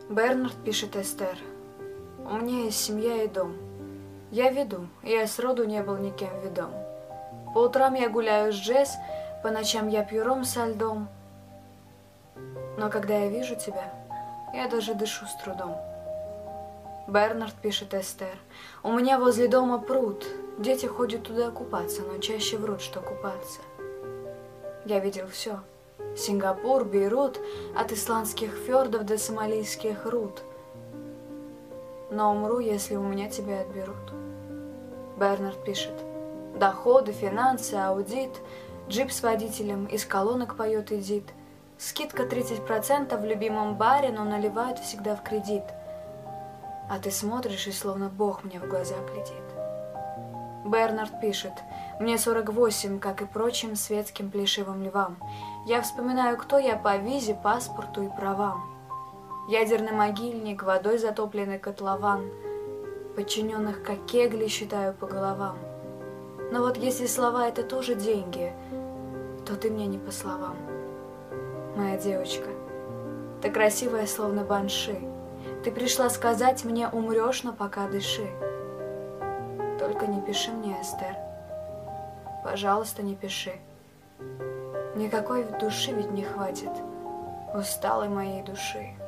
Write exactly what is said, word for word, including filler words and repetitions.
Бернард пишет Эстер. У меня есть семья и дом. Я веду, я сроду не был никем ведом. По утрам я гуляю с Джесс, по ночам я пью ром со льдом. Но когда я вижу тебя, я даже дышу с трудом. Бернард пишет Эстер. У меня возле дома пруд. Дети ходят туда купаться, но чаще врут, что купаться. Я видел все. Сингапур, Бейрут, от исландских фьордов до сомалийских руд. Но умру, если у меня тебя отберут. Бернард пишет. Доходы, финансы, аудит, джип с водителем, из колонок поет Эдит. Скидка тридцать процентов в любимом баре, но наливают всегда в кредит. А ты смотришь, и словно Бог мне в глаза глядит. Бернард пишет. Мне сорок восемь, как и прочим светским плешивым львам. Я вспоминаю, кто я по визе, паспорту и правам. Ядерный могильник, водой затопленный котлован. Подчиненных, как кегли, считаю по головам. Но вот если слова — это тоже деньги, то ты мне не по словам. Моя девочка, ты красивая, словно банши. Ты пришла сказать мне, умрешь, но пока дыши. Только не пиши мне, Эстер. Пожалуйста, не пиши. Никакой души ведь не хватит, усталой моей души.